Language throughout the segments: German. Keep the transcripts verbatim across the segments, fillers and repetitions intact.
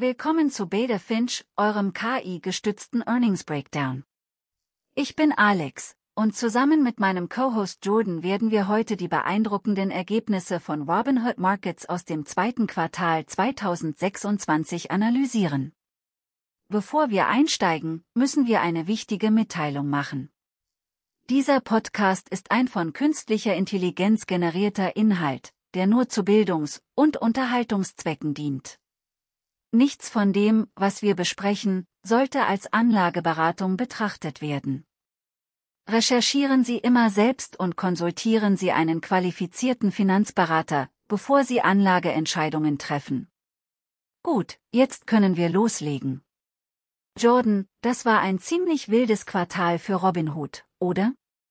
Willkommen zu Beta Finch, eurem K I-gestützten Earnings Breakdown. Ich bin Alex, und zusammen mit meinem Co-Host Jordan werden wir heute die beeindruckenden Ergebnisse von Robinhood Markets aus dem zweiten Quartal zweitausendsechsundzwanzig analysieren. Bevor wir einsteigen, müssen wir eine wichtige Mitteilung machen. Dieser Podcast ist ein von künstlicher Intelligenz generierter Inhalt, der nur zu Bildungs- und Unterhaltungszwecken dient. Nichts von dem, was wir besprechen, sollte als Anlageberatung betrachtet werden. Recherchieren Sie immer selbst und konsultieren Sie einen qualifizierten Finanzberater, bevor Sie Anlageentscheidungen treffen. Gut, jetzt können wir loslegen. Jordan, das war ein ziemlich wildes Quartal für Robinhood, oder?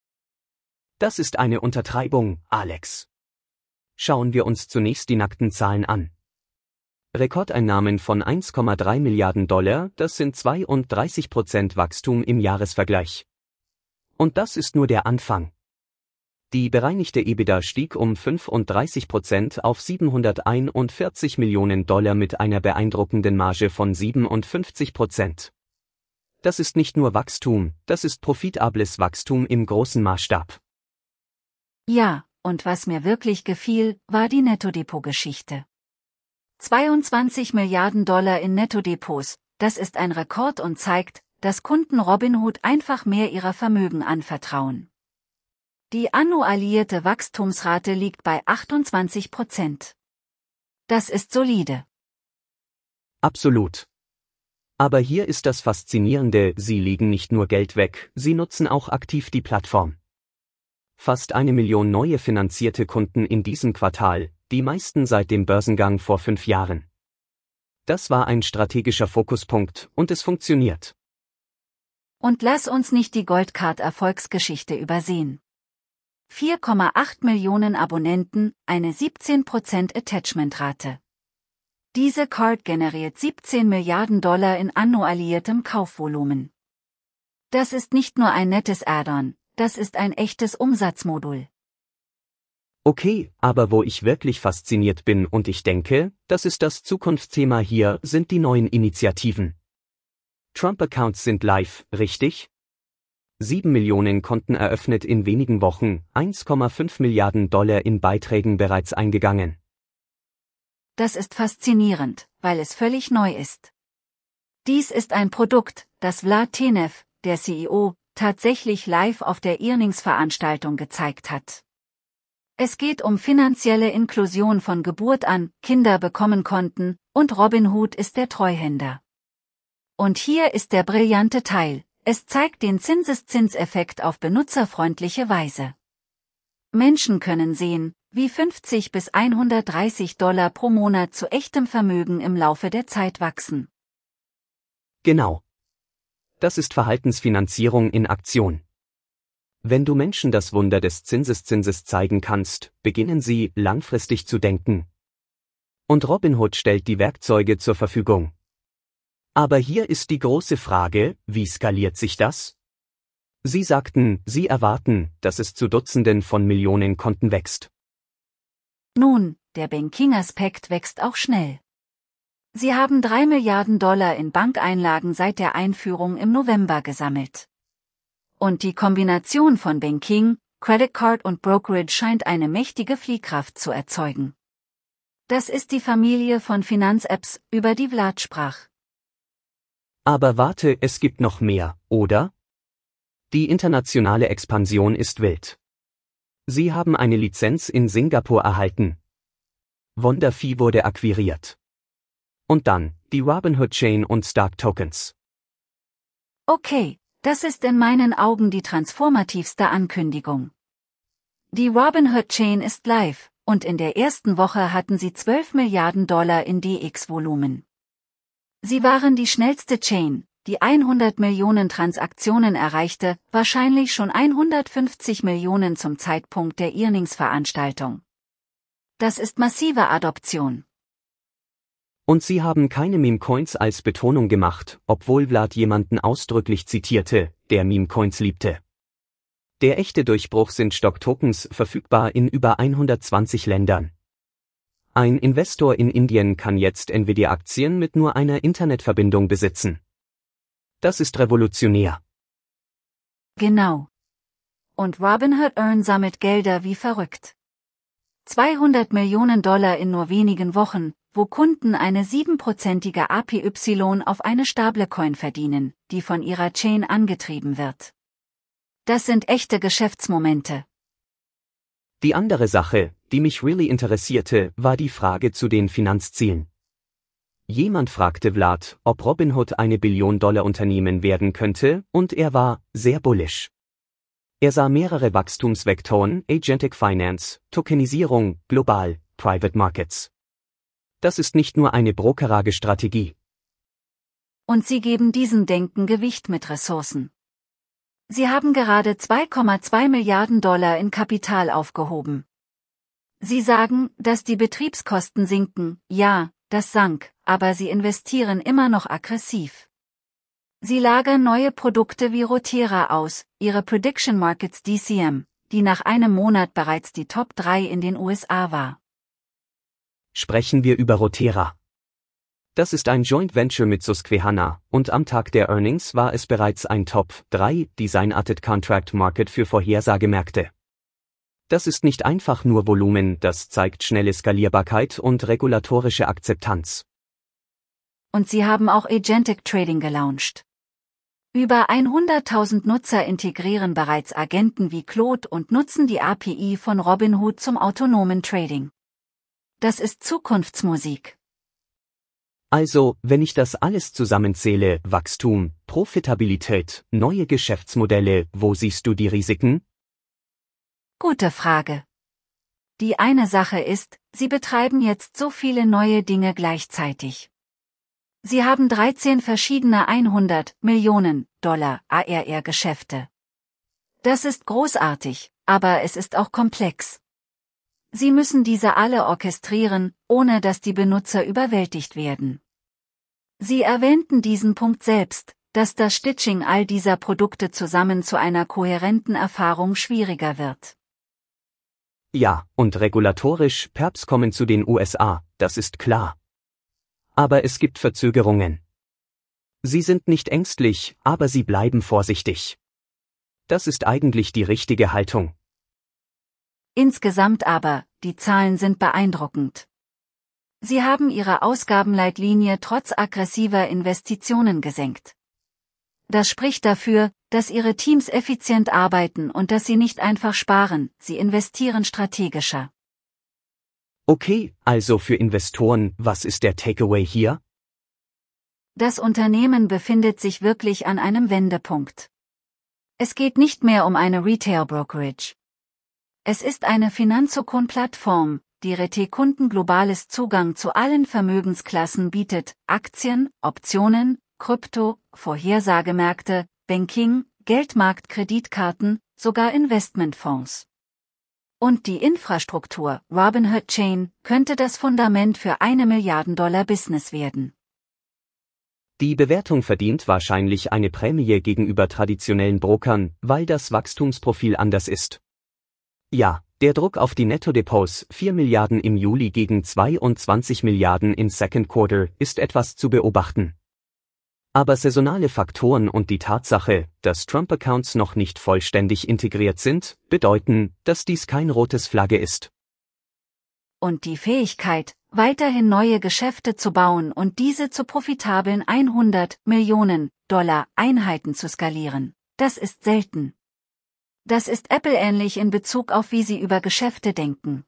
Das ist eine Untertreibung, Alex. Schauen wir uns zunächst die nackten Zahlen an. Rekordeinnahmen von eins Komma drei Milliarden Dollar, das sind zweiunddreißig Prozent Wachstum im Jahresvergleich. Und das ist nur der Anfang. Die bereinigte EBITDA stieg um fünfunddreißig Prozent auf siebenhunderteinundvierzig Millionen Dollar mit einer beeindruckenden Marge von siebenundfünfzig Prozent. Das ist nicht nur Wachstum, das ist profitables Wachstum im großen Maßstab. Ja, und was mir wirklich gefiel, war die Nettodepot-Geschichte. zweiundzwanzig Milliarden Dollar in Nettodepots, das ist ein Rekord und zeigt, dass Kunden Robinhood einfach mehr ihrer Vermögen anvertrauen. Die annualisierte Wachstumsrate liegt bei achtundzwanzig Prozent. Das ist solide. Absolut. Aber hier ist das Faszinierende, sie legen nicht nur Geld weg, sie nutzen auch aktiv die Plattform. Fast eine Million neue finanzierte Kunden in diesem Quartal, die meisten seit dem Börsengang vor fünf Jahren. Das war ein strategischer Fokuspunkt und es funktioniert. Und lass uns nicht die Goldcard-Erfolgsgeschichte übersehen. vier Komma acht Millionen Abonnenten, eine siebzehn Prozent Attachment-Rate. Diese Card generiert siebzehn Milliarden Dollar in annualisiertem Kaufvolumen. Das ist nicht nur ein nettes Add-on, das ist ein echtes Umsatzmodul. Okay, aber wo ich wirklich fasziniert bin und ich denke, das ist das Zukunftsthema hier, sind die neuen Initiativen. Trump-Accounts sind live, richtig? Sieben Millionen Konten eröffnet in wenigen Wochen, eins Komma fünf Milliarden Dollar in Beiträgen bereits eingegangen. Das ist faszinierend, weil es völlig neu ist. Dies ist ein Produkt, das Vlad Tenev, der C E O, tatsächlich live auf der Earnings-Veranstaltung gezeigt hat. Es geht um finanzielle Inklusion von Geburt an, Kinder bekommen Konten, und Robinhood ist der Treuhänder. Und hier ist der brillante Teil, es zeigt den Zinseszinseffekt auf benutzerfreundliche Weise. Menschen können sehen, wie fünfzig bis hundertdreißig Dollar pro Monat zu echtem Vermögen im Laufe der Zeit wachsen. Genau. Das ist Verhaltensfinanzierung in Aktion. Wenn du Menschen das Wunder des Zinseszinses zeigen kannst, beginnen sie, langfristig zu denken. Und Robinhood stellt die Werkzeuge zur Verfügung. Aber hier ist die große Frage, wie skaliert sich das? Sie sagten, sie erwarten, dass es zu Dutzenden von Millionen Konten wächst. Nun, der Banking-Aspekt wächst auch schnell. Sie haben drei Milliarden Dollar in Bankeinlagen seit der Einführung im November gesammelt. Und die Kombination von Banking, Credit Card und Brokerage scheint eine mächtige Fliehkraft zu erzeugen. Das ist die Familie von Finanz-Apps, über die Vlad sprach. Aber warte, es gibt noch mehr, oder? Die internationale Expansion ist wild. Sie haben eine Lizenz in Singapur erhalten. Wonderfee wurde akquiriert. Und dann, die Robinhood Chain und Stark Tokens. Okay. Das ist in meinen Augen die transformativste Ankündigung. Die Robinhood Chain ist live, und in der ersten Woche hatten sie zwölf Milliarden Dollar in D X-Volumen. Sie waren die schnellste Chain, die hundert Millionen Transaktionen erreichte, wahrscheinlich schon hundertfünfzig Millionen zum Zeitpunkt der Earnings-Veranstaltung. Das ist massive Adoption. Und sie haben keine Meme-Coins als Betonung gemacht, obwohl Vlad jemanden ausdrücklich zitierte, der Meme-Coins liebte. Der echte Durchbruch sind Stock-Tokens, verfügbar in über hundertzwanzig Ländern. Ein Investor in Indien kann jetzt Nvidia-Aktien mit nur einer Internetverbindung besitzen. Das ist revolutionär. Genau. Und Robinhood Earn sammelt Gelder wie verrückt. zweihundert Millionen Dollar in nur wenigen Wochen, wo Kunden eine siebenprozentige A P Y auf eine Stablecoin verdienen, die von ihrer Chain angetrieben wird. Das sind echte Geschäftsmomente. Die andere Sache, die mich really interessierte, war die Frage zu den Finanzzielen. Jemand fragte Vlad, ob Robinhood eine Billion-Dollar-Unternehmen werden könnte, und er war sehr bullish. Er sah mehrere Wachstumsvektoren, Agentic Finance, Tokenisierung, global, Private Markets. Das ist nicht nur eine Brokerage-Strategie. Und sie geben diesem Denken Gewicht mit Ressourcen. Sie haben gerade zwei Komma zwei Milliarden Dollar in Kapital aufgehoben. Sie sagen, dass die Betriebskosten sinken, ja, das sank, aber sie investieren immer noch aggressiv. Sie lagern neue Produkte wie Rotera aus, ihre Prediction Markets D C M, die nach einem Monat bereits die Top drei in den U S A war. Sprechen wir über Rotera. Das ist ein Joint Venture mit Susquehanna, und am Tag der Earnings war es bereits ein Top drei Designated Contract Market für Vorhersagemärkte. Das ist nicht einfach nur Volumen, das zeigt schnelle Skalierbarkeit und regulatorische Akzeptanz. Und sie haben auch Agentic Trading gelauncht. Über hunderttausend Nutzer integrieren bereits Agenten wie Claude und nutzen die A P I von Robinhood zum autonomen Trading. Das ist Zukunftsmusik. Also, wenn ich das alles zusammenzähle, Wachstum, Profitabilität, neue Geschäftsmodelle, wo siehst du die Risiken? Gute Frage. Die eine Sache ist, sie betreiben jetzt so viele neue Dinge gleichzeitig. Sie haben dreizehn verschiedene hundert Millionen Dollar A R R-Geschäfte. Das ist großartig, aber es ist auch komplex. Sie müssen diese alle orchestrieren, ohne dass die Benutzer überwältigt werden. Sie erwähnten diesen Punkt selbst, dass das Stitching all dieser Produkte zusammen zu einer kohärenten Erfahrung schwieriger wird. Ja, und regulatorisch, P E R Ps kommen zu den U S A, das ist klar. Aber es gibt Verzögerungen. Sie sind nicht ängstlich, aber sie bleiben vorsichtig. Das ist eigentlich die richtige Haltung. Insgesamt aber, die Zahlen sind beeindruckend. Sie haben ihre Ausgabenleitlinie trotz aggressiver Investitionen gesenkt. Das spricht dafür, dass ihre Teams effizient arbeiten und dass sie nicht einfach sparen, sie investieren strategischer. Okay, also für Investoren, was ist der Takeaway hier? Das Unternehmen befindet sich wirklich an einem Wendepunkt. Es geht nicht mehr um eine Retail-Brokerage. Es ist eine Finanzokon-Plattform, die Retail-Kunden globales Zugang zu allen Vermögensklassen bietet, Aktien, Optionen, Krypto, Vorhersagemärkte, Banking, Geldmarkt, Kreditkarten, sogar Investmentfonds. Und die Infrastruktur, Robinhood Chain, könnte das Fundament für eine Milliarden Dollar Business werden. Die Bewertung verdient wahrscheinlich eine Prämie gegenüber traditionellen Brokern, weil das Wachstumsprofil anders ist. Ja, der Druck auf die Nettodepots, vier Milliarden im Juli gegen zweiundzwanzig Milliarden im Second Quarter, ist etwas zu beobachten. Aber saisonale Faktoren und die Tatsache, dass Trump-Accounts noch nicht vollständig integriert sind, bedeuten, dass dies kein rotes Flagge ist. Und die Fähigkeit, weiterhin neue Geschäfte zu bauen und diese zu profitablen hundert Millionen Dollar Einheiten zu skalieren, das ist selten. Das ist Apple ähnlich in Bezug auf wie sie über Geschäfte denken.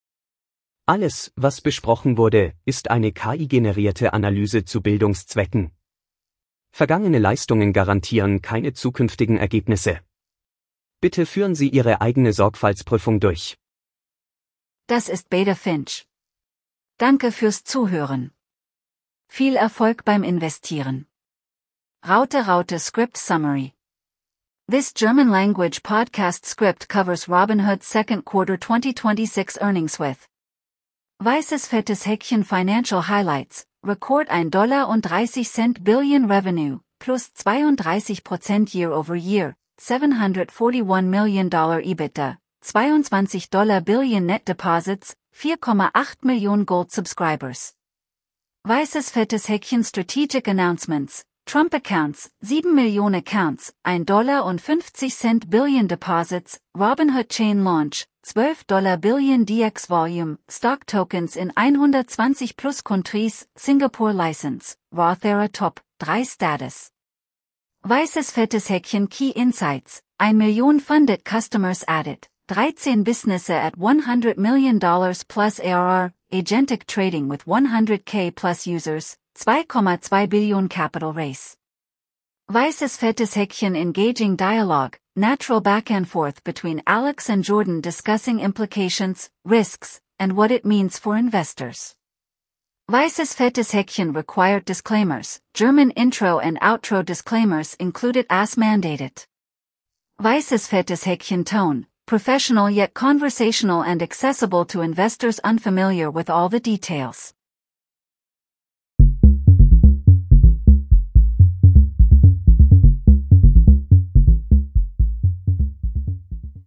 Alles, was besprochen wurde, ist eine K I-generierte Analyse zu Bildungszwecken. Vergangene Leistungen garantieren keine zukünftigen Ergebnisse. Bitte führen Sie Ihre eigene Sorgfaltsprüfung durch. Das ist Beda Finch. Danke fürs Zuhören. Viel Erfolg beim Investieren. Raute Raute Script Summary. This German language podcast script covers Robinhood's second quarter twenty twenty-six earnings with weißes fettes Häkchen Financial Highlights, Record ein Dollar und dreißig Cent Billion Revenue, plus zweiunddreißig Prozent Year over Year, seven hundred forty-one Million Dollar EBITDA, zweiundzwanzig Dollar Billion Net Deposits, vier Komma acht Millionen Gold Subscribers. Weißes fettes Häkchen Strategic Announcements, Trump Accounts, sieben Millionen Accounts, ein Dollar und fünfzig Cent Billion Deposits, Robinhood Chain Launch, zwölf Dollar Billion D X Volume, Stock Tokens in hundertzwanzig plus Countries, Singapore License, Rothera Top drei Status. Weißes fettes Häkchen Key Insights, ein Million Funded Customers added, dreizehn Businesses at one hundred million dollars plus A R R, Agentic Trading with one hundred K plus Users, zwei Komma zwei Billionen Capital Raise. Weißes fettes Häkchen Engaging Dialogue, natural back and forth between Alex and Jordan discussing implications, risks, and what it means for investors. Weißes fettes Häkchen Required disclaimers, German intro and outro disclaimers included as mandated. Weißes fettes Häkchen Tone, professional yet conversational and accessible to investors unfamiliar with all the details.